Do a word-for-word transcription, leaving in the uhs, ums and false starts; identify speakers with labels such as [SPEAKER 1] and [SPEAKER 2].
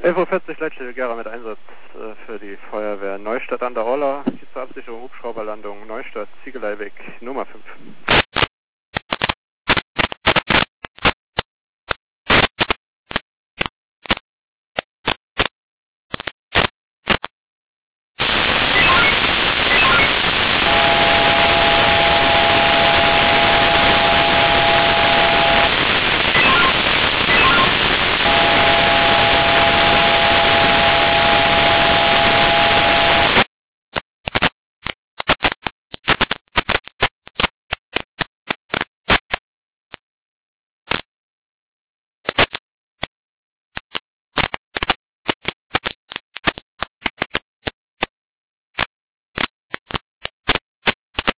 [SPEAKER 1] elf Uhr vierzig Leitstelle Gera mit Einsatz äh, für die Feuerwehr Neustadt an der Roller. Hier zur Absicherung Hubschrauberlandung Neustadt, Ziegeleiweg Nummer fünf.